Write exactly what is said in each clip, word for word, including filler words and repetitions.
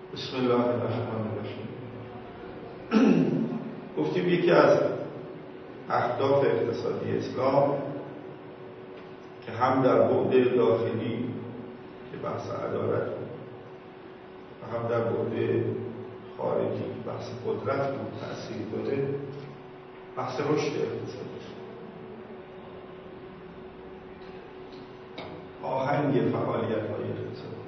بسم الله الرحمن الرحیم. گفتیم یکی از اهداف اقتصادی اسلام که هم در بعد داخلی که بحث عدالت بود و هم در بعد خارجی بحث قدرت بود تأثیر داده، بحث رشد اقتصادی، آهنگ فعالیت‌های اقتصادی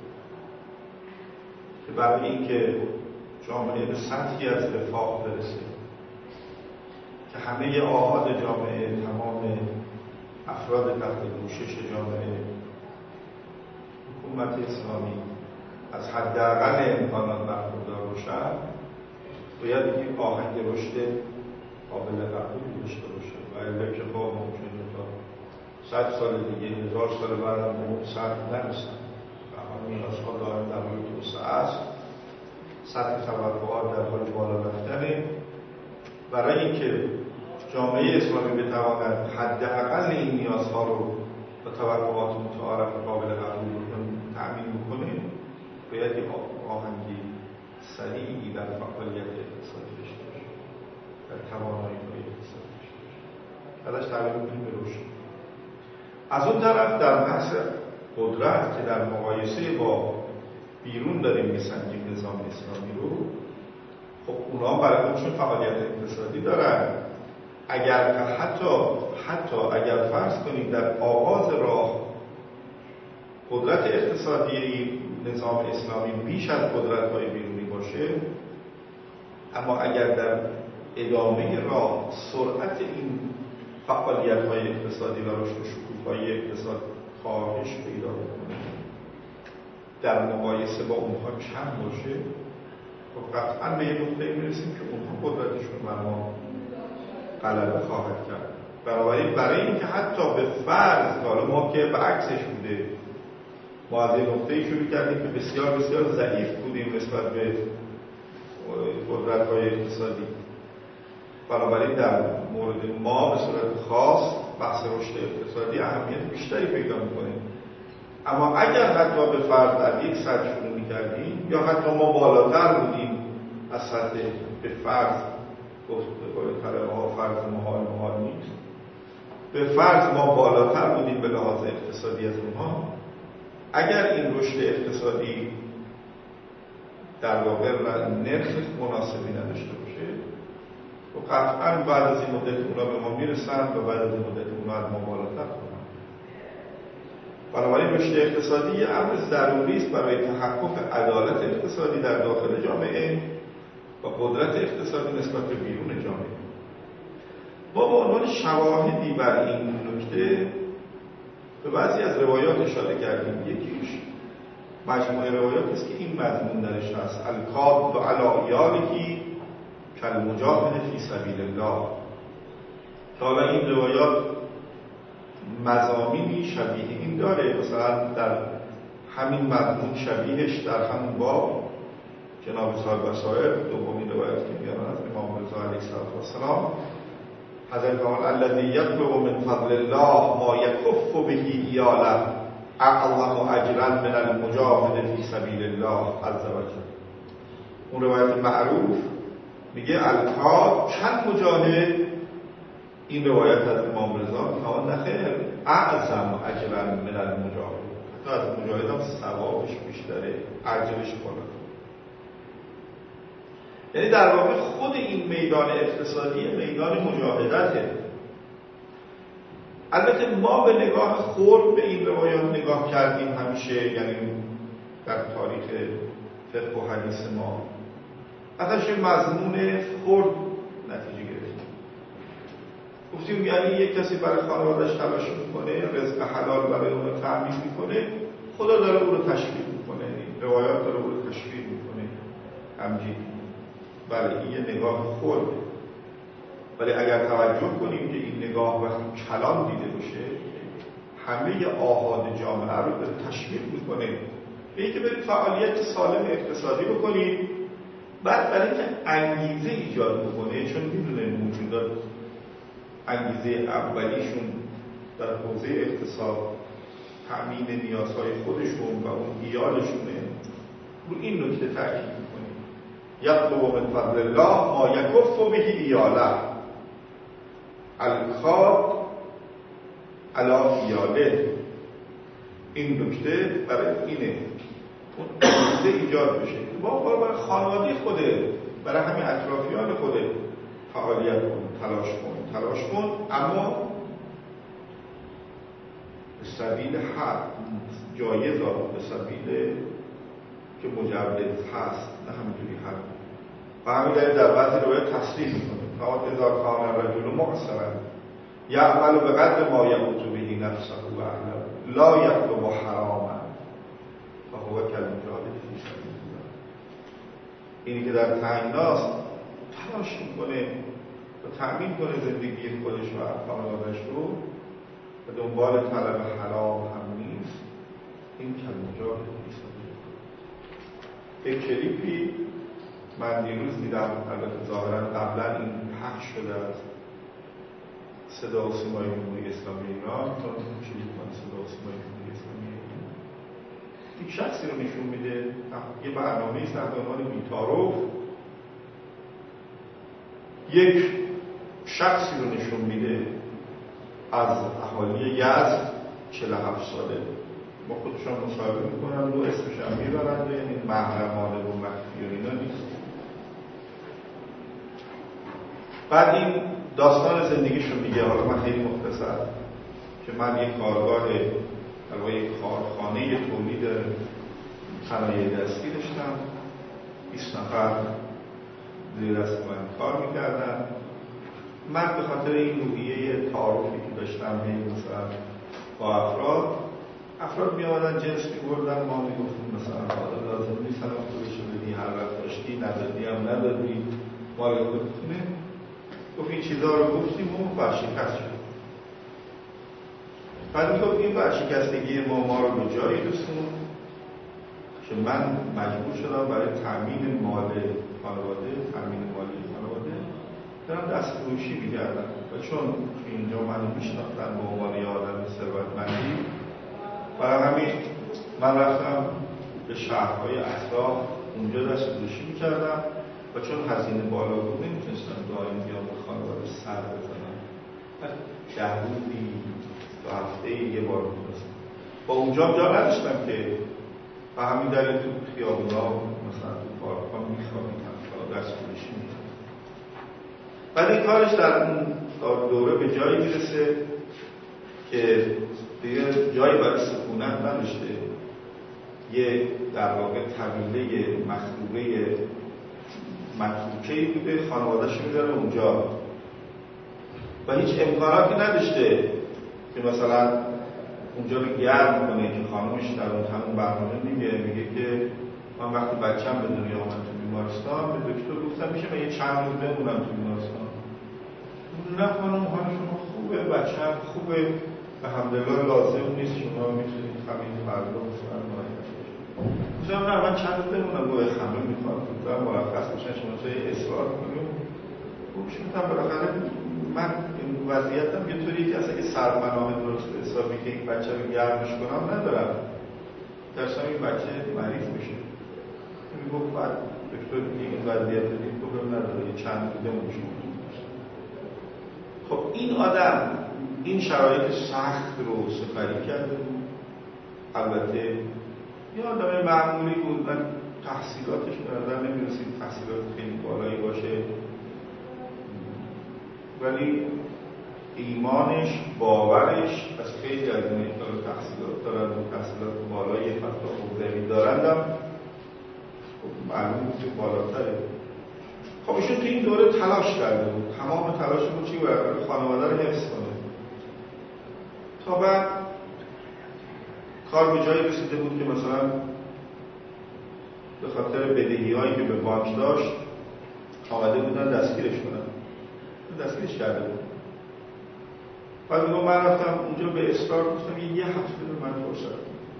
که برای اینکه جامعه به سطحی از رفاه برسه که همه آحاد جامعه، تمام افراد تحت پوشش جامعه، حکومت اسلامی از حداقل امکانات برخوردار باشند، باید این آهنگ رشد قابل قبولی داشته باشه و الا که با ممکنه تا صد سال دیگه، هزار سال بعد به اون سطح نرسن. نیازها داریم در حال توسعه است، سطح توقعات در حال بالا رفتنه. برای اینکه جامعه اسلامی بتواند حداقل این نیازها رو با توقعات متعارف قابل قبول تأمین بکنه، باید یک آهنگی سریعی در فعالیت اقتصادی داشته باشه، در توانایی‌های اقتصادی داشته باشه. ازش تعبیر می‌کنیم به رشد. از اون طرف در بحث قدرت که در مقایسه با بیرون داریم میسنجیم نظام اسلامی رو، خب اونا برای خودشون فعالیت اقتصادی دارن. اگر حتی حتی اگر فرض کنیم در آغاز راه قدرت اقتصادی نظام اسلامی بیش از قدرت‌های بیرونی باشه، اما اگر در ادامه راه سرعت این فعالیت‌های اقتصادی و رشد و شکوفایی اقتصاد کاهش پیدا بکنه، در مقایسه با اونها کم باشه، خب قطعا به یه نقطه‌ای میرسیم که اونها قدرتشون بر ما غلبه خواهد کرد. بنابراین برای اینکه حتی به فرض، حالا ما که به عکسش بوده، ما از یه نقطه‌ای شروع کردیم که بسیار بسیار ضعیف بودیم نسبت به قدرت‌های اقتصادی. بنابراین در مورد ما به صورت خاص بحث رشد اقتصادی اهمیت بیشتری پیدا می‌کنه. اما اگر حتی به فرض در یک سطح شروع می‌کردیم یا حتی ما بالاتر بودیم از سطح به فرض، گفت به قول طلبه‌ها فرض محال محال نیست، به فرض ما بالاتر بودیم به لحاظ اقتصادی از اونها، اگر این رشد اقتصادی در واقع نرخ مناسبی نداشته باشه، و قطعاً بعد از این مدت اونا به ما میرسن و بعد از این مدت اونا از ما بالاتر کنن. بنابراین رشد اقتصادی یه امر ضروری است برای تحقق عدالت اقتصادی در داخل جامعه و قدرت اقتصادی نسبت به بیرون جامعه. ما به عنوان شواهدی بر این نکته به بعضی از روایات اشاره کردیم. یکیش مجموعه روایات است که این مضمون درش هست: الکاد و علی یاله کالمجاهد فی سبیل الله. که حالا این روایات مضامینی شبیه این داره. مثلا در همین مضمون شبیهش در همون باب جناب صاحب وسائل دومین روایت که میارن از امام رضا علیه السلام، حضرت فرمود الذی یطلب من فضل الله ما یکف به ایاله اعظم اجرا من المجاهد فی سبیل الله عز وجل. اون روایت معروف میگه الکاد کل مجاهد. این روایت از امام رضا میگه نخیر، اعظم اجرا من المجاهد، حتی از مجاهد هم ثوابش بیشتره، اجرش بالاتره. یعنی در واقع خود این میدان اقتصادی میدان مجاهدته. البته ما به نگاه خرد به این روایات نگاه کردیم همیشه، یعنی در تاریخ فقه و حدیث ما ازش مضمون خرد نتیجه گرفتیم. گفتیم یعنی یک کسی برای خانواده‌اش تلاش میکنه، رزق حلال برای اون رو تأمین میکنه، خدا داره اون رو تشویق میکنه، روایات داره اون رو تشویق میکنه، همجید. بله این یه نگاه خرده. ولی اگر توجه کنیم که این نگاه وقتی کلان دیده باشه، همه آحاد جامعه رو داره تشویق میکنه به اینکه برید فعالیت سالم اقتصادی بکنید. بعد برای اینکه انگیزه ایجاد بکنه، چون میدونه موجودات انگیزه اولیشون در حوزه اقتصاد تأمین نیازهای خودشون و اون ایالشونه، رو این نکته تاکید میکنیم. یطلب من فضل الله ما یکف به ایاله الکاب علی ایاله. این نکته برای اینه اون نکته ایجاد بشه با برای خانواده خوده، برای همین اطرافیان خوده فعالیت کن، تلاش کن تلاش کن اما به سبیل حق جایز ها، به سبیل که مجوز هست، نه همینجوری حق. و همین دلیل در بعضی روایات تصریح میکنه فقط اذا کان الرجل معسرا یعمل بقدر ما یموت به نفسه و اهله لا یطلب حراما فهو کالمجاهد فی سبیل الله. اینی که در تنگناست تلاش میکنه و تأمین کنه زندگی خودش و خانواده‌اش رو و دنبال طلب حرام هم نیست، این کالمجاهد فی سبیل الله. یک کلیپی من دیروز دیدم، البته ظاهرا قبلا این پخش شده است، صدا و سیمای جمهوری اسلامی ایران، تا کلیپ من صدا و سیمای جمهوری اسلامی ایران یک شخصی رو نشون میده، یه برنامه‌ای است تحت عنوان بی‌تعارف، یک شخصی رو نشون میده از اهالی یزد چهل و هفت ساله، با خودشان مصاحبه میکنن و اسمش هم میبرند، یعنی محرمانه و مخفی و اینا نیست. بعد این داستان زندگیشون میگه، حالا من خیلی مختصر، که من یک کارگاه در یک کارخانه تولید صنایع دستی داشتم، بیست نفر زیر دست من کار میکردن. من به خاطر این روحیه تعارفی که داشتم مثلا با افراد افراد می آمدن جنس می بردن، ما می گفتیم مثلا حالا لازم نیست الان خودشو بدی، هر وقت داشتی ندادی هم ندادی مال خودتونه. گفت این چیزها رو گفتیم و ورشکست شد. بعد می گفت این ورشکستگی ما ما رو به جایی رسوند که من مجبور شدم برای تأمین مال خانواده، تأمین مالی خانواده دارم دست فروشی می‌کردم و چون اینجا منو میشناختن به عنوان یه آدم ثروتمندی، برای همین من رفتم به شهرهای اطراف اونجا دست فروشی می‌کردم و چون هزینه بالا بود نمیتونستم دائم بیام به خانواده سر بزنم، ده روزی دو هفته یه بار می‌رسم. با اونجا جا نداشتم که و همین دلیل تو خیابونا مثلا تو پارک‌ها می‌خوابیدم تا دست فروشی می‌کردم. بعد این کارش در اون دوره به جایی میرسه که دیگه جایی برای سکونت نداشته، یه در واقع طویله مخروبه متروکه‌ای بوده، خانواده‌شو می‌ذاره اونجا و هیچ امکاناتی نداشته که مثلا اونجا رو گرم کنه که خانومش در اون همون برنامه میگه میگه که من وقتی بچه‌م به دنیا اومد تو بیمارستان به دکتر گفتم میشه من یه چند روز بمونم تو بیمارستان. نه خانم حال شما خوبه، بچه‌م خوبه، الحمدلله لازم نیست، شما میتونید همین فردا مثلا مراجعه کنید. مثلا نه من چند روز بمونم گوه خمه میخواد مثلا مرخص بشن شما توی اصرار کنیم. خوب شدم بالاخره من این وضعیتم یه طوری که اصلا که سرپناه درست حسابی که این بچه رو گرمش کنم ندارم، درستم این بچه مریض میشه. میگفت بعد دکتر دیگه این وضعیت دیگه پروبلم نداره، یه چند روز بمونش ممکن. خب این آدم این شرایط سخت رو سپری کرده بود. البته یه آدم معمولی بود، من تحصیلاتش به نظر نمی‌رسید تحصیلات خیلی بالایی باشه، ولی ایمانش، باورش از خیلی از اینه که تحصیلات دارن و تحصیلات بالایی حتی حوزه‌ای دارندم معلوم بود که بالاتره. خب ایشون تو این دوره تلاش کرده بود، تمام تلاش بود چی برای خانواده رو حفظ کنه. تا بعد کار به جایی رسیده بود که مثلا به خاطر بدهی‌هایی که به بانک داشت آمده بودن دستگیرش کنن، دستگیرش کرده بود. بعد میگم من رفتم اونجا به اصرار گفتم یه, یه هفته به من فرصت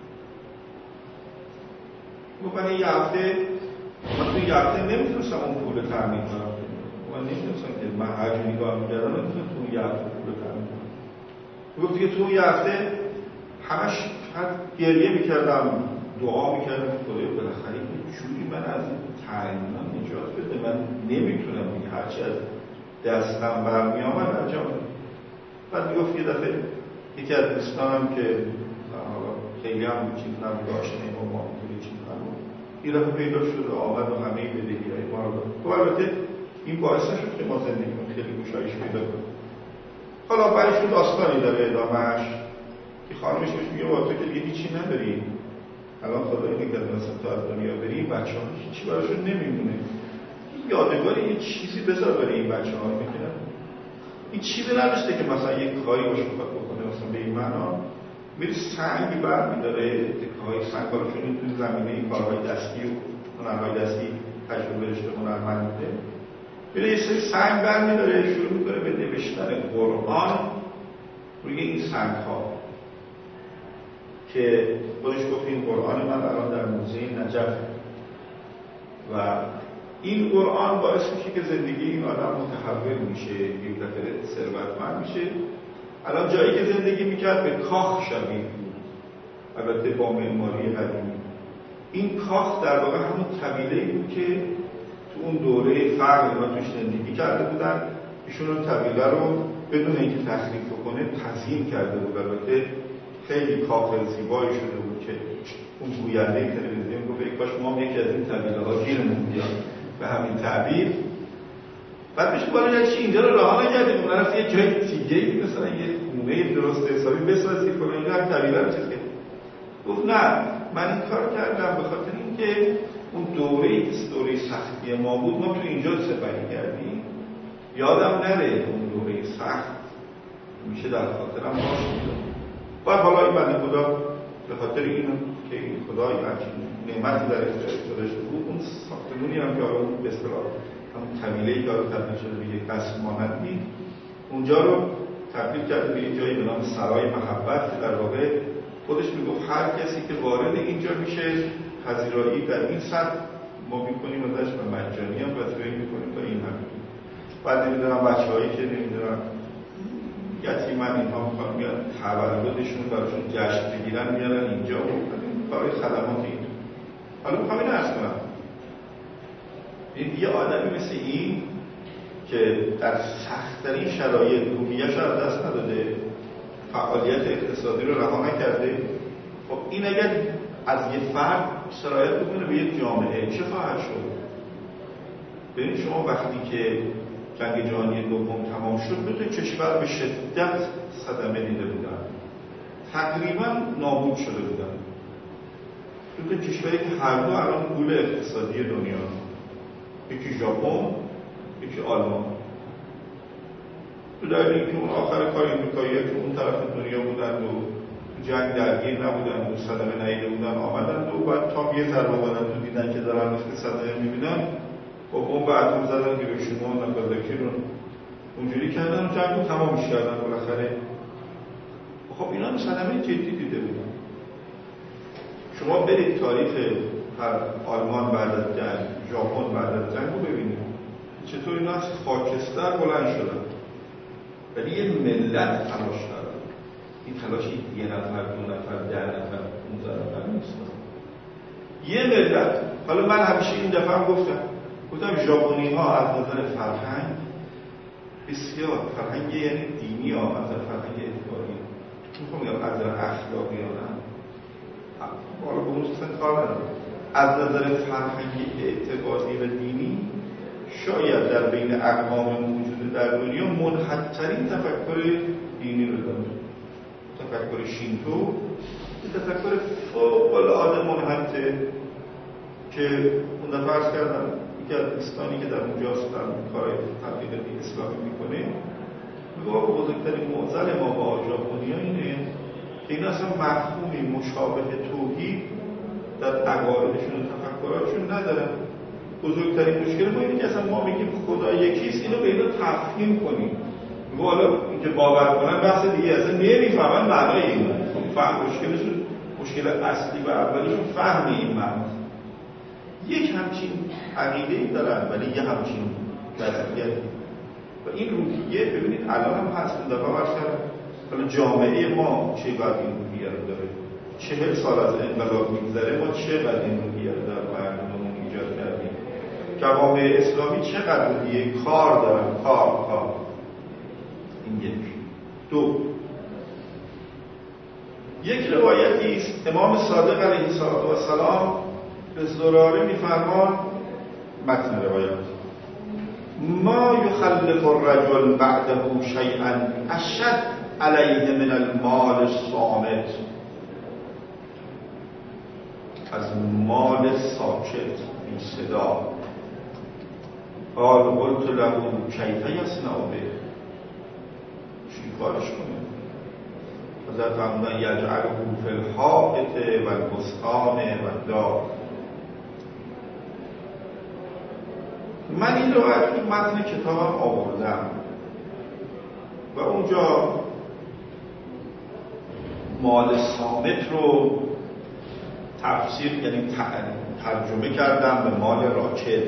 گفت من یه هفته من توی یه هفته نمیتونستم اون پول تأمین کنم، من نمیتونستم که من هر جوری نگاه میکردم نمیتونستم توی یه هفته پول تأمین کنم. گفت دیگه توی یه هفته همش گریه میکردم، دعا میکردم خدای بالاخره یه جوری من از این تنگی‌ها نجات بده، من نمیتونم دیگه هرچی از دستم برمیامد انجام بدم. بعد میگفت یه دفعه یکی از دوستانم که حالا خیلی هم چیز نبود آشنایی با ما اینجوری چیز نبود، یه دفعه پیدا شد و آمد و همه بدهی‌های ما رو داد. خب البته این باعث نشد که ما زندگی کنیم خیلی گشایش پیدا کنیم. حالا برایشون داستانی داره ادامه‌اش که خانمش بهش میگه با تو که دیگه هیچی نداری، الان خدایی نگرد مثلا تو از دنیا بری، بچه ها هیچی براشون نمیمونه، یادگاری یه چیزی بذار برای این بچه ها. میکنن این چیزی نداشته که مثلا یک کاری باشه بخواد بکنه، مثلا به این معنا میره سنگ بر میداره، تکه های سنگ ها رو، چون این توی زمینه این کارهای دستی و هنرهای دستی تجربه رشته هنرمند بوده، میره یه سری سنگ بر میداره، شروع میکنه به نوشتن قرآن روی این سنگ ها که خودش گفت این قرآن من الان در موزه نجف و این قرآن باعث میشه که زندگی این آدم متحول میشه، یک دفعه ثروتمند میشه. الان جایی که زندگی میکرد به کاخ شبیه بود، البته با معماری قدیمی. این کاخ در واقع همون طویله‌ای بود که تو اون دوره فقر اینا توش زندگی کرده بودن. ایشون اون طویله رو بدون اینکه تخریب بکنه تزیین کرده بود. البته خیلی کاخ زیبایی شده بود که اون گوینده تلویزیون گفت ای کاش ما هم یکی از این طویله ها گیرمون بیاد به همین تعبیر. بعد بهش گفتن چی اینجا رو راه نگردیم، اون رفت یه جای دیگه مثلا یه خونه درست حسابی بسازی کنه، اینجا هم طویله رو چیز کرد. گفت نه من این کار کردم به خاطر اینکه اون دوره‌ای که دوره سختی ما بود ما تو اینجا سپری کردیم، یادم نره اون دوره سخت میشه در خاطرم باشه. بعد حالا این بنده خدا به خاطر اینو که این خدای همچین نعمتی در اختیار داشته بود، اون ساختمونی هم که حالا به اصطلاح همون طویله‌ای که تبدیل شده به یک قصر مانندی، اونجا رو تبدیل کرده به یک جایی به نام سرای محبت که در واقع خودش میگفت هر کسی که وارد اینجا میشه پذیرایی در این سطح ما میکنیم ازش و مجانی هم پذیرایی میکنیم تا این همین. بعد نمیدونم بچه‌هایی که نمیدونم یتیمن اینها میخوان میاد تولدشون براشون جشن بگیرن میارن اینجا و برای خدمات این. حالا میخوام اینو عرض کنم این یه آدمی مثل این که در سخت‌ترین شرایط روحیه‌اش رو از دست نداده، فعالیت اقتصادی رو رها نکرده، خب این اگر از یه فرد سرایت بکنه به یک جامعه چه خواهد شد؟ ببینید شما وقتی که جنگ جهانی دوم تمام شد دو تا کشور به شدت صدمه دیده بودن، تقریبا نابود شده بودن. دو تا کشوری که هر دو الان گول اقتصادی دنیا، یکی ژاپن یکی آلمان. تو در اینکه اون آخر کار امریکایی‌ها که اون طرف دنیا بودن و جنگ درگیر نبودن و صدمه ندیده بودن آمدن و بعد تا یه ضربه بدن تو دیدن که دارن مثل صدمه میبینن و اون بعد زدن هیروشیما و ناگازاکی رو اونجوری کردن و جنگ رو تمامش کردن بالاخره. خب اینا هم صدمه جدی دیده بودن. شما برید تاریخ آلمان بعد از جنگ، ژاپن بعد از جنگ رو ببینید چطور اینا از خاکستر بلند شدن، ولی یه ملت تلاش کردن. این تلاش یه نفر، دو نفر، ده نفر، پونزده نفر نیست، یه ملت. حالا من همیشه این دفعه هم گفتم گفتم ژاپنی ها از نظر فرهنگ بسیار فرهنگ یعنی دینی ها، از نظر فرهنگ اعتباری میخوام میگم از نظر اخلاقی ها نه، حالا به اون سن کار ندارم، از نظر فرهنگ اعتباری و دینی شاید در بین اقوام موجود در دنیا منحط‌ترین تفکر دینی رو داره. تفکر شینتو یه تفکر فوق‌العاده منحطه که اون دفعه عرض کردم یکی از دوستانی که در اونجاست در کارهای تبلیغ دین اسلامی میکنه میگه آقا بزرگترین معضل ما با ژاپنی‌ها اینه که این اصلا مفهومی مشابه توحید در عقایدشون و تفکراتشون ندارن. بزرگترین مشکل ما اینه که اصلا ما میگیم خدا یکیست، اینو به اینا تفهیم کنیم. میگه حالا اینکه باور کنن بحث دیگه، اصلا نمیفهمن معنای این. فهم مشکلشون، مشکل اصلی و اولیشون فهم این معناست. یک همچین عقیده‌ای دارن ولی یه همچین وضعیتی و این روحیه ببینید الان هم هست. اون دفعه برش کردم حالا جامعه ما چه باید این روحیه رو داره، چهل سال از انقلاب میگذره ما چقدر این روحیه رو در مردممون ایجاد کردیم. جوامع اسلامی چقدر روحیه کار دارن، کار کار. این یک. دو، یک روایتی است امام صادق علیه السلام به زراره میفرمان، متن روایت: ما یخلف الرجل بعده شیئا اشد علیه من المال الصامت. از مال ساکت بی صدا. قال قلت له کیف یصنع به، چی کارش کنه؟ حضرت فرمودن یجعله فی الحائط و البستان و الدار. من این رو تو متن کتابم آوردم و اونجا مال صامت رو تفسیر یعنی ترجمه کردم به مال راکد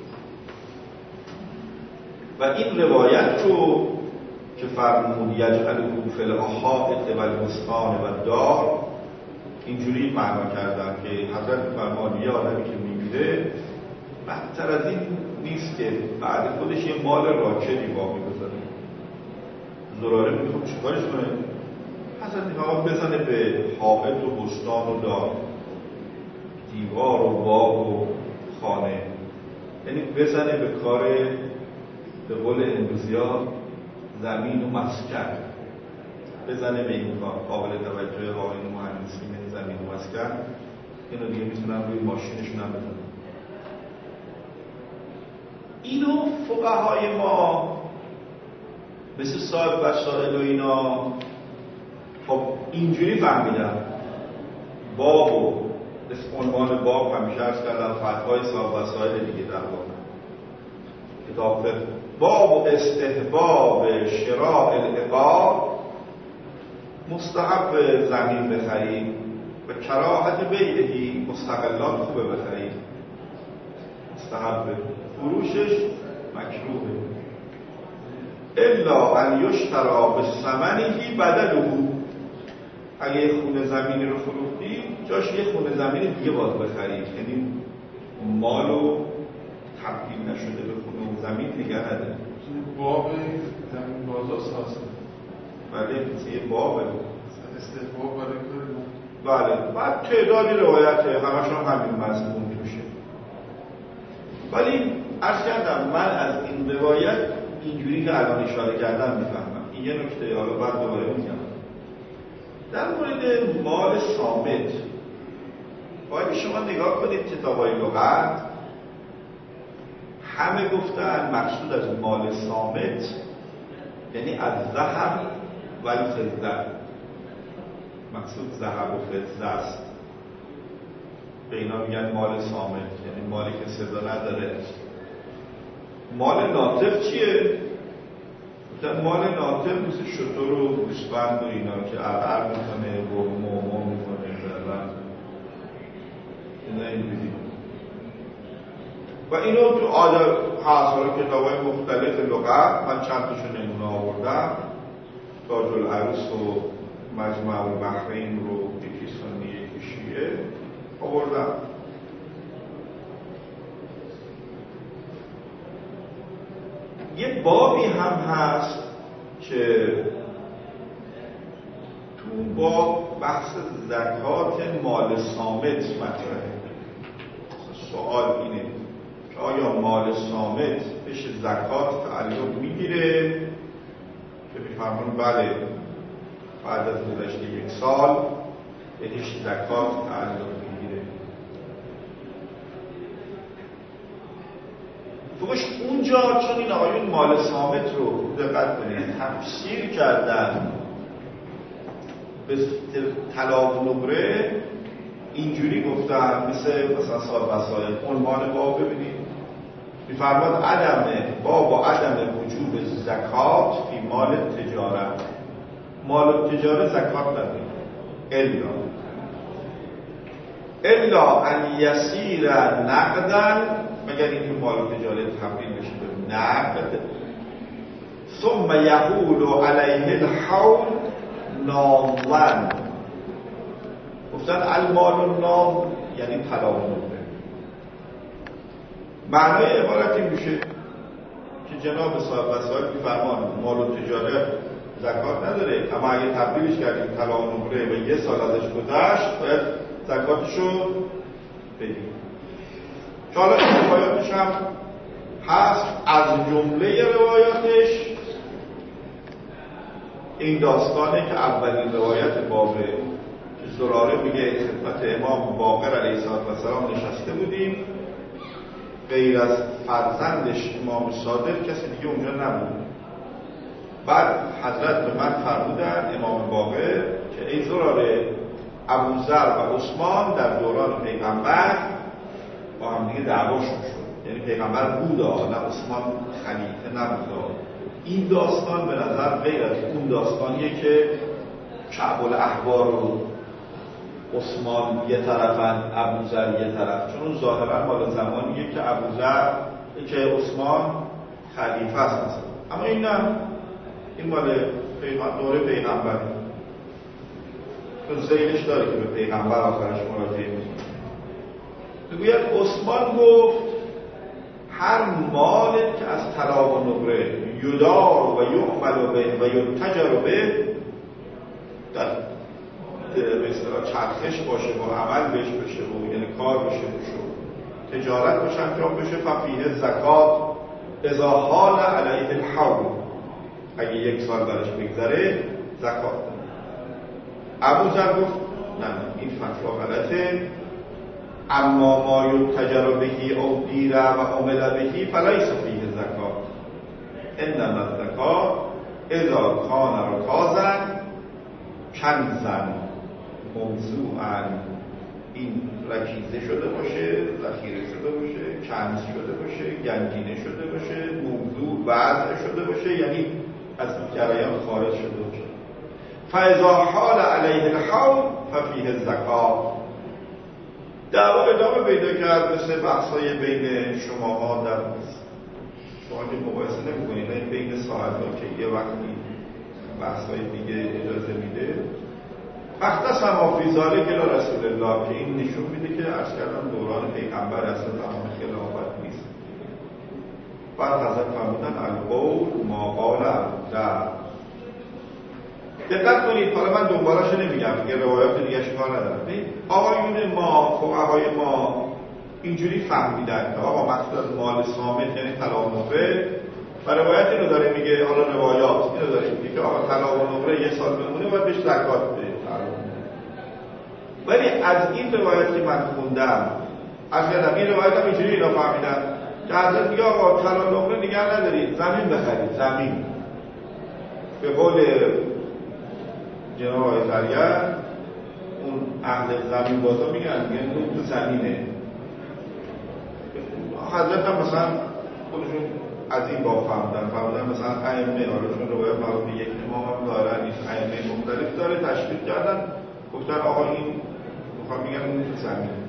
و این روایت رو که فرمود یجعله فی الحائط و البستان و الدار اینجوری معنا کردم که حضرت فرمان یه آدمی که میمیره بدتر از این نیست که بعد خودش یه مال راکدی واقعی بزنه. زراره میخوام چیکارش کنه؟ حضرت فرمان بزنه به حائط و بستان و دار، دیوار و باغ و خانه، یعنی بزنه به کار به قول امروزی‌ها زمین و مسکن، بزنه به این کار. قابل توجه قائل مهندسین زمین و مسکن اینو دیگه میتونن روی ماشینشون هم بزنن. اینو فقهای ما مثل صاحب وسائل و اینا خب اینجوری فهمیدن. باب و اسم عنوان باب همیشه ارز کردن فتوای صاحب وسائل دیگه در واقع کتاب فقه. باب استحباب شراء العقار، مستحب زمین بخرید و کراهت بیعی، مستقلات خوبه بخرید، مستحب، فروشش مکروهه. الا ان یشترا بثمنه بدله، اگه یه خونه زمینی رو فروختی جاش یه خونه زمین دیگه باید بخرید، یعنی مالو تبدیل نشده به خونه و زمین دیگه نده. باب زمین بازار سازه. بله یه بابه استحباب برای بله. بعد تعدادی روایته همشون همین مضمون توشه. ولی عرض کردم من از این روایت اینجوری که الان اشاره کردم میفهمم. این یه نکته، حالا بعد دوباره میگم. در مورد مال صامت باید شما نگاه کنید کتاب‌های لغت همه گفتن مقصود از مال صامت یعنی از ذهب و الفضه، مقصود ذهب و فضه است. به اینا میگن مال صامت، یعنی مالی که صدا نداره. مال ناطق چیه؟ مثلا مال ناطق مثل شتر و گوسفند و اینا که عرعر میکنه و مومو میکنه زربند اینا اینجوری. و اینو تو آداب هست، حالا کتاب‌های مختلف لغت من چند تاشو نمونه آوردم. تاج العروس و مجمع البحرین رو یکی سنی یکی شیعه آوردم. یه بابی هم هست که تو باب بحث زکات مال صامت مطرحه. سوال اینه که آیا مال صامت بهش زکات تعلق میگیره؟ که میفرمون بله، بعد از گذشته یک سال بهش زکات تعلق میگیره. فقط اونجا چون این آقایون مال صامت رو دقت کنید تفسیر کردن به طلا و نقره، اینجوری گفتن مثل مثلا صاحب وسائل عنوان باب ببینید میفرماد عدم باب و عدم وجوب زکات فی مال تجارت. مال تجارت زکات نداره الا الا ان یسیر نقدن، مگر اینکه مال تجارت تبدیل بشه به نقد، ثم یحول علیه الحول ناظرا. گفتن المال و نام یعنی طلا و نقره. معنای عبارت این میشه که جناب صاحب وسائل فرمان مال و تجارت زکات نداره، اما اگه تبدیلش کردیم طلا و نقره و یه سال ازش گذشت باید زکاتشو بدیم. که حالا این روایاتش هم هست. از جمله روایاتش این داستانه که اولین روایت بابه زراره میگه خدمت امام باقر علیه السلام نشسته بودیم، غیر از فرزندش امام صادق کسی دیگه اونجا نبود. بعد حضرت به من فرمودند امام باقر که ای زراره، ابوذر و عثمان در دوران پیغمبر با هم دیگه دعواشون شد، یعنی پیغمبر بود نه عثمان خلیفه نبود. این داستان به نظر غیر از اون داستانیه که کعب الاحبار و عثمان یه طرفن ابوذر یه طرف، چون ظاهرا مال زمانیه که ابوذر که عثمان خلیفه است مثلا. اما این نه، این مال پیغمبر دوره پیغمبر، چون زیلش داره که به پیغمبر آخرش مراجعه میکنه. بگوید عثمان گفت هر مال که از طلا و نقره یدار و یعمل به و یتجر به در به اصطلاح چرخش باشه و عمل بهش بشه و یعنی کار بشه بشه تجارت باشه انجام بشه، ففیه زکات اذا حال علیه الحول، اگه یک سال برش بگذره زکات. ابوذر گفت نه این فتوا غلطه، اما ما یتجر بهی او دیره و عمل بهی فلیس فیه زکات، انما الزکات اذا کان رکازا کنزا موضوعا، این رکیزه شده باشه، ذخیره شده باشه، کنز شده باشه، گنجینه شده باشه، موضوع وضع شده باشه، یعنی از جریان خارج شده باشه. فاذا حال علیه الحول ففیه الزکات. دعوا ادامه پیدا کرد مثل بحث‌های بین شماها در شما که مقایسه نمی‌کنید این بین صاحب‌ها که یه وقتی بحث‌های دیگه اجازه میده. اختصم فی ذلک الی رسول الله، که این نشون میده که عرض کردم دوران پیغمبر اصلا زمان خلافت نیست. بعد حضرت فرمودن القول ما قال ابوذر. دقت کنید، حالا من دنباله‌اش نمیگم که روایات دیگه کار ندارم. آقایون ما، فقهای ما اینجوری فهمیدن که آقا مقصود از مال صامت یعنی طلا و نقره، و روایت اینو داره میگه، حالا روایات اینو داره میگه که آقا طلا و نقره یه سال بمونه باید بهش زکات بده. ولی از این روایت که من خوندم، از کردم این روایت هم اینجوری اینا فهمیدن که حضرت میگه آقا طلا و نقره نگه ندارید، زمین بخرید، زمین. به قول جناب آقای زریعه اون اهل زمین بازا میگن میگن اون تو زمینه. حضرت هم مثلا خودشون از این با فهمدن فهمدن مثلا ائمه، حالا چون روایت مربوط به یک امام هم دارن، این ائمه مختلف داره تشریح کردن، گفتن آقا این میخوام میگن اون تو زمینه.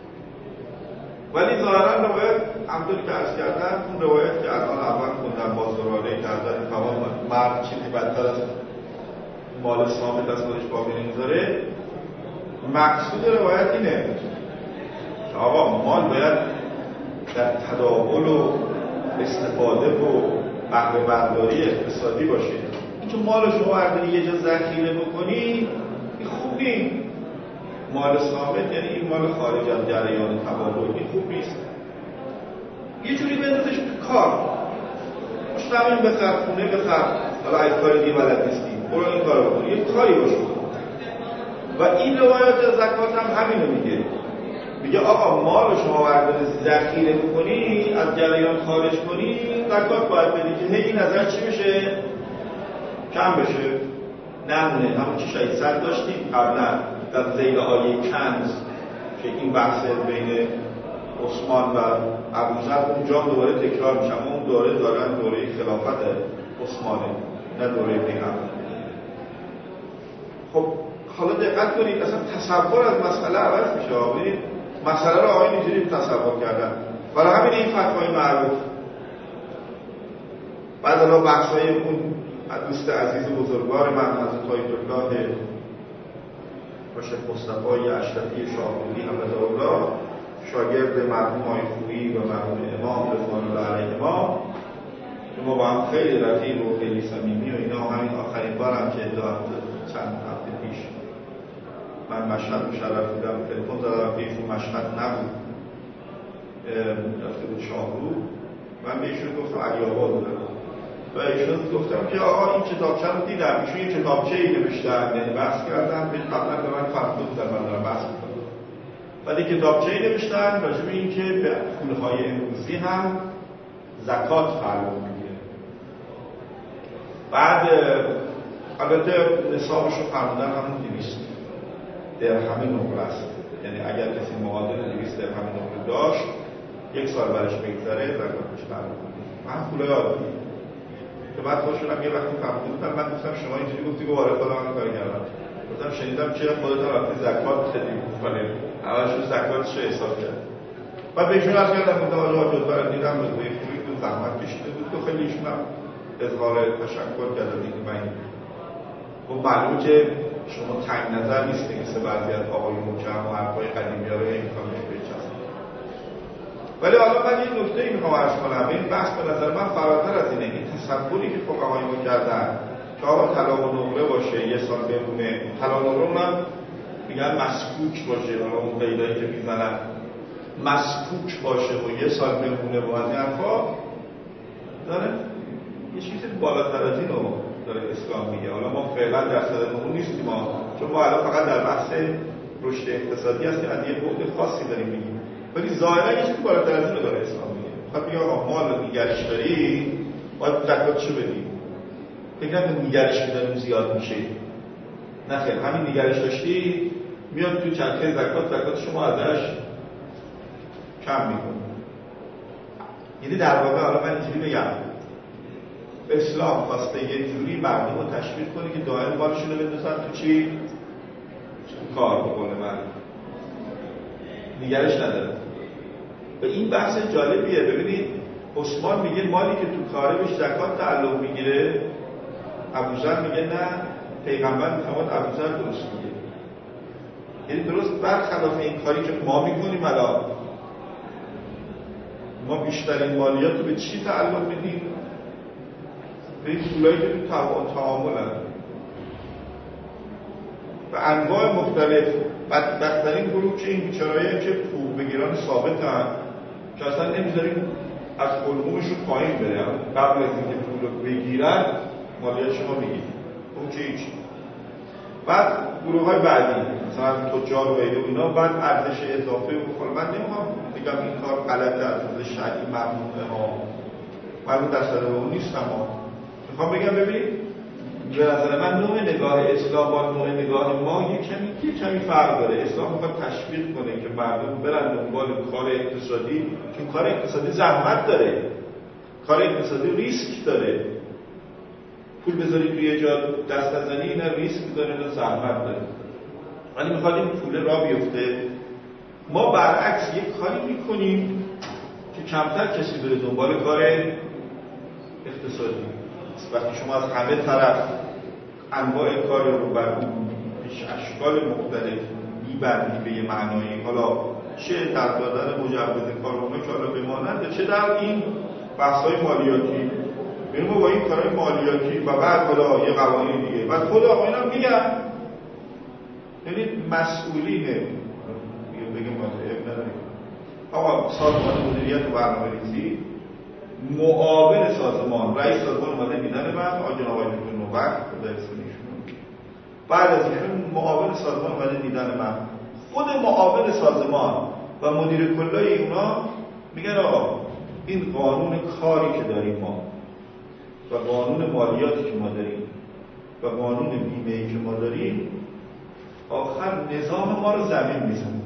ولی ظاهرا روایت همونطوری که عرض کردم، اون روایت که از آن اول خوندن با زراره که حضرت تمام مرد چیزی بدتر از مال ثابت از خودش باقی نمیذاره، مقصود روایت اینه که آقا مال باید در تداول و استفاده و بهره برداری اقتصادی باشه. چون مال شما اگر یه جا ذخیره بکنی این خوب نیست. مال ثابت یعنی این مال خارج از جریان تبادل، این خوب نیست. یه جوری بندازش تو کار، مشتمل بخر، خونه بخر، حالا اگه کار دیگه بلد نیستی برو این کارو بکن، یه کاری باشه. و این روایت زکات هم همینو میگه، میگه آقا مال شما برداری ذخیره بکنی، از جریان خارج کنی، زکات باید بدی که هی این نظر چی بشه؟ کم بشه، نمونه. همون چی شاید صد داشتیم قبلا در ذیل آیه کنز که این بحث بین عثمان و ابوذر اونجا دوباره تکرار میشه، اما اون دوره دارن دوره خلافت عثمانه نه دوره پیغمبر. خب حالا دقت کنید، اصلا تصور از مسئله عوض میشه. ببینید مسئله رو آقایون اینجوری تصور کردن، برای همین این فتوای معروف. بعد حالا بحثای اون دوست عزیز بزرگوار من حضرت آیت الله با شیخ مصطفی اشرفی شاهپوری حفظه الله، شاگرد مرحوم آقای خویی و مرحوم امام رضوان الله علیهما که ما با هم خیلی رفیق و خیلی صمیمی و اینا. همین آخرین بارم که چند هفته پیش من مشهد مشرف بودم، تلفن زدم که ایشون مشهد نبود، رفته بود شاهرو. من به ایشون گفتم علی‌آباد بودم و ایشون گفتم که آقا این کتابچه رو دیدم، ایشون یه کتابچه‌ای نوشتن، یعنی بحث کردن به قبلا به من فهمید بودن من دارم بحث می‌کنم. بعد یه کتابچه‌ای نوشتن راجع به اینکه به پول‌های امروزی هم زکات تعلق می‌گیره. بعد البته نصابش رو فرمودن همون دویست درهم نقره است، یعنی اگر کسی معادل دویست درهم نقره داشت یک سال برش بگذره زکاتش تعلق می‌گیره. من پول عادی که بعد خوشونم یه وقتی فهمیدم، من گفتم شما اینجوری گفتی که وارد خودم هم کار کردم. گفتم شنیدم که خودت هم وقتی زکات خیلی کنید اولش رو زکات چه حساب کرد. بعد به ایشون عرض کردم گفتم آقا جزوه رو دیدم روزه خوبی تو زحمت کشیده بود تو خیلی ایشون هم اظهار تشکر کردم دیگه. من خب معلومه که شما تنگ نظر نیستید مثل بعضی از آقای محترم و حرفای قدیمی‌ها رو نمی‌خوام بچسبم. ولی حالا من یه نکته‌ای می‌خوام عرض کنم. این بحث به نظر من فراتر از اینه. این تصوری که فقهای ما کردن که آقا طلا و نقره باشه یه سال بمونه، طلا و نقره هم میگن مسکوک باشه، حالا اون قیدایی که میزنن مسکوک باشه و یه سال بمونه و از این حرفا داره یه چیز بالاتر از اینو داره اسلام میگه. حالا ما فعلا در صدد اون نیستیم ما، چون ما الان فقط در بحث رشد اقتصادی هستیم، از یه بعد خاصی داریم میگیم، ولی ظاهرا یه چیز بالاتر از اینو داره اسلام میگه. خب میگه آقا مال نگرش داری باید زکاتشو بدی. فکر نکن نگرش میداریم زیاد میشه، نه خیر، همین نگرش داشتی میاد تو چرخه زکات، زکات شما ازش کم میکنه. یعنی در واقع حالا من اینجوری بگم اسلام خواسته یه جوری مردم رو تشویق کنه که دائم بارشون رو بندازن تو چی؟ تو کار بکنه من نگرش نداره. و این بحث جالبیه. ببینید عثمان میگه مالی که تو کاره بهش زکات تعلق میگیره، ابوذر میگه نه، پیغمبر میفهمد ابوذر درست میگه. یعنی درست برخلاف این کاری که ما میکنیم الان، ما بیشترین مالیات رو به چی تعلق میدیم؟ به این پولایی که تو تعامل هست و انواع مختلف. بدبخت‌ترین گروه که این بیچاره‌ای که حقوق بگیران ثابت هم که اصلا نمیذاریم از حقوقشون پایین بره، قبل از اینکه پول رو بگیرن مالیات شما میگید اون که هیچ. بعد گروه‌های بعدی مثلا تجار و غیره و اینا بعد ارزش اضافه و بخوره. من نمیخوام بگم این کار غلطه، از نظر شرعی ممنوعه ها، من در صدد اون نیستم ها. میخوام بگم ببینید به نظر من نوع نگاه اسلام با نوع نگاه ما یک کمی یک کمی فرق داره. اسلام میخواد تشویق کنه که مردم برن دنبال کار اقتصادی، چون کار اقتصادی زحمت داره، کار اقتصادی ریسک داره. پول بذاری توی جا دست نزنی نه ریسک داره نه زحمت داره. ولی میخواد این پول را بیفته. ما برعکس یک کاری میکنیم که کمتر کسی بره دنبال کار اقتصادی. وقتی شما از همه طرف انواع کار رو بر اشکال مختلف میبندی به یه معنایی، حالا چه در دادن مجوز کار اونا که حالا بمانند، چه در این بحث‌های مالیاتی، ببین ما با این کارهای مالیاتی و بعد حالا یه قوانین دیگه بعد خود آقایون هم میگن، یعنی مسئولینه بگیم ما نداریم آقا سازمان مدیریت و برنامه‌ریزی معاون سازمان، رئیس سازمان اومده دیدن من آقای جناب آقای دکتر نوبخت خدا اسمشون، بعد از ایشون معاون سازمان اومده دیدن من، خود معاون سازمان و مدیر کلای اونا میگن آقا این قانون کاری که داریم ما و قانون مالیاتی که ما داریم و قانون بیمه‌ای که ما داریم آخر نظام ما رو زمین میزنه.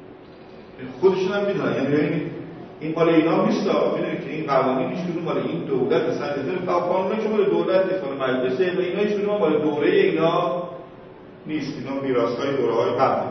خودشون هم میدونن، یعنی ببینید این مال اینا نیست، میدونید که این قوانین شروع مال این دولت مثلا نظر قانونی که مال دولت نیست، مال مجلس و اینا شروع مال دوره اینا نیست، اینا میراث‌های دوره‌های قبل.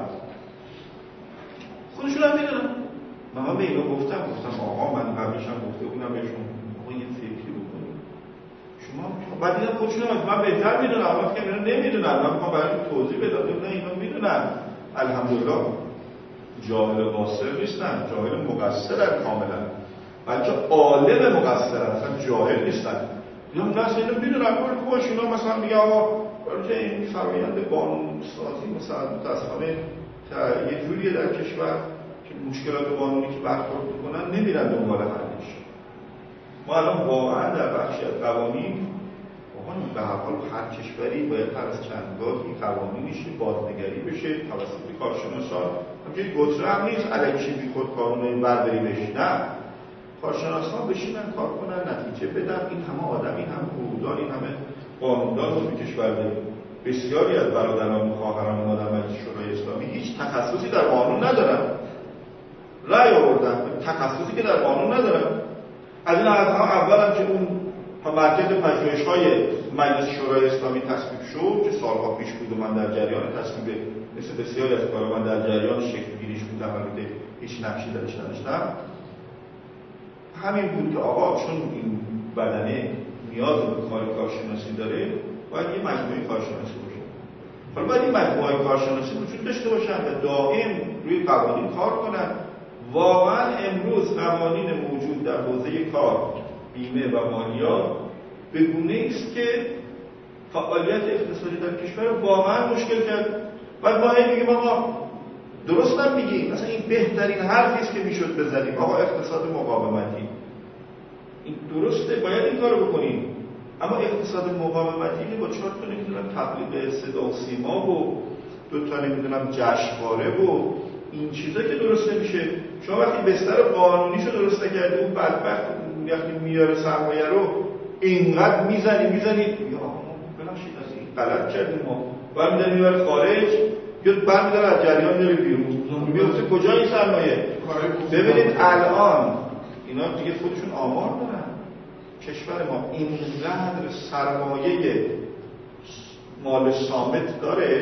خودشون هم میدونن. من به اینا گفتم گفتم آقا من قبلش هم گفته بودم بهشون آقا این فکری بکنید. شما بعد دیدم خودشون هم من بهتر میدونم، من فکر اینا نمیدونن، من میخوام براشون توضیح بدم. نه اینا میدونن، الحمدلله جاهل قاصر نیستن، جاهل مقصرن کاملا، بلکه عالم مقصرن، اصلا جاهل نیستن. اینا نه اینا میدونن، ولی خوش اینا مثلا میگه آقا که این فرآیند قانون‌سازی مثلا متأسفانه یه جوریه در کشور که مشکلات قانونی که برخورد میکنن نمیرن دنبال حلش. ما الان واقعا در بخشی از قوانین به هر حال هر کشوری باید هر از چند گاهی قوانینش بازنگری بشه توسط کارشناسان. همچنین گتره هم نیست الکی بی خود قانون برداری بشه، نه، کارشناسان بشینن کار کنن نتیجه بدن. این همه آدم، این همه حقوقدان، این همه قانوندان رو به کشور داریم. بسیاری از برادران و خواهران ما در مجلس شورای اسلامی هیچ تخصصی در قانون ندارن، رأی آوردن تخصصی که در قانون ندارن. از این ها اول هم که اون مرکز پژوهش‌های مجلس شورای اسلامی تصویب شد که سالها پیش بود و من در جریان تصویب مثل بسیاری از کارها من در جریان شکل‌گیریش بودم، البته هیچ نقشی درش نداشتم. همین بود که آقا چون این بدنه نیاز به کار کارشناسی داره باید یه مجموعه کارشناسی باشه. حالا باید این مجموعه کارشناسی وجود داشته باشن و دائم روی قوانین کار کنن. واقعا امروز قوانین موجود در حوزه کار، بیمه و مالیات به گونه‌ای است که فعالیت اقتصادی در کشور واقعا مشکل کرد. بعد ما هی میگیم آقا درست هم میگیم، مثلا این بهترین حرفی است که میشد بزنیم، آقا اقتصاد مقاومتی این درسته، باید این کارو بکنیم. اما اقتصاد مقاومتی با چهار تا نمیدونم تبلیغ صدا و سیما و دو تا نمیدونم جشنواره و این چیزا که درست نمیشه. شما وقتی بستر قانونیشو درست نکردی اون بدبخت وقتی میاره سرمایه رو اینقدر میزنی میزنی یا ببخشید از این غلط کردیم ما باید میدن میاره خارج یا برمیداره از جریان داره بیرون میفته کجا این سرمایه. ببینید الان اینا دیگه خودشون آمار دارن، کشور ما اینقدر سرمایه مال صامت داره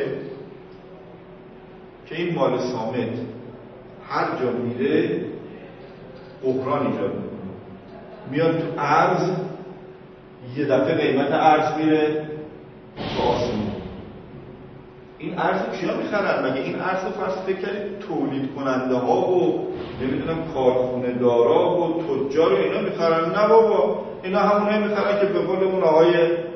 که این مال صامت هر جا میره بحران ایجاد میکنه. میاد تو ارز یه دفعه قیمت ارز میره تو آسمون. این ارز رو کیا میخرن؟ مگه این ارز رو فرض فکر کردید تولید کننده ها و نمیدونم کارخونه دارا و تجار و اینا میخرن؟ نه بابا، اینا همونه میخرن که به قول اون آقای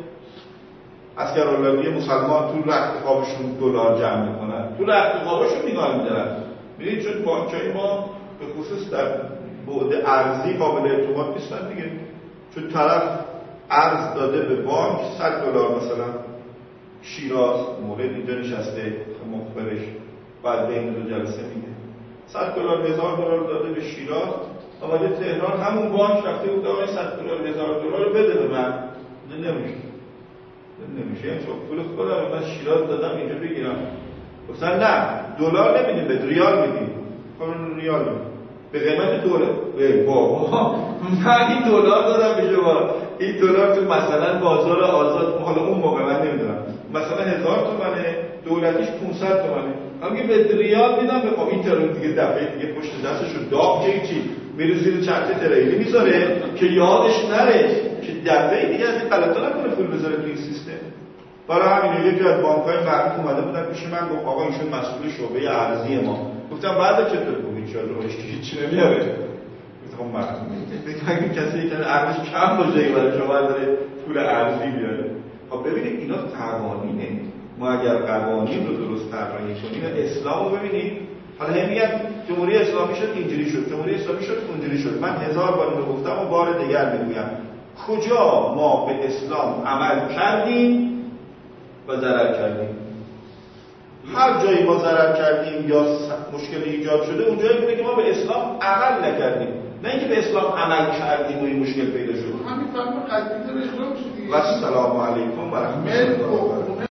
عسکراللهی مسلمان تو رخت خوابشون دلار جمع میکنن، تو رخت خوابشون نگاه میدارن. میدید چون بانکای ما به خصوص در بعد ارزی قابل اعتماد نیستن دیگه. چون طرف ارز داده به بانک صد دلار مثلا شیراز مورد اینجا نشسته مخبرش بعد بین دو جلسه میگه صد دلار هزار دلار داده به شیراز، آمده تهران همون بانک رفته بود آقای صد دلار هزار دلار رو بده به من. نمیشه نمیشه یعنی چون پول خودم من شیراز دادم اینجا بگیرم. گفتن نه دلار نمیدیم به ریال میدیم. خب ریال میدیم به قیمت دلار. ای بابا من این دلار دادم به شما، این دلار تو مثلا بازار آزاد حالا اون موقع من نمیدونم مثلا هزار تومنه، دولتیش پانصد تومنه، اگه به ریال میدم به خب این ترون دیگه دفعه دیگه پشت دستشو داغ که چی میره زیر چرخ تریلی میذاره که یادش نره که دفعه دیگه از این غلطا نکنه پول بذاره تو این سیستم. برای همین یکی از بانک‌های معروف اومده بودن پیش من گفت آقا ایشون مسئول شعبه ارزی ما. گفتم بعد چطور بود ان شاء الله هیچ چی نمیاره. گفتم من بگم کسی که ارزش کم باشه برای شما داره پول ارزی بیاره. خب ببینید اینا قوانینه. ما اگر قوانین رو درست طراحی کنیم اسلام رو ببینید. حالا نمیگم جمهوری اسلامی شد اینجوری شد، جمهوری اسلامی شد اونجوری شد. من هزار بار اینو گفتم و بار دیگر میگم کجا ما به اسلام عمل کردیم و ضرر کردیم. هر جایی ما ضرر کردیم یا مشکلی ایجاد شده اونجایی بوده که ما به اسلام عمل نکردیم، نه اینکه به اسلام عمل کردیم و این مشکل پیدا شد. همین فرم قدیمی رو اجرا شد. و السلام علیکم و رحمت الله.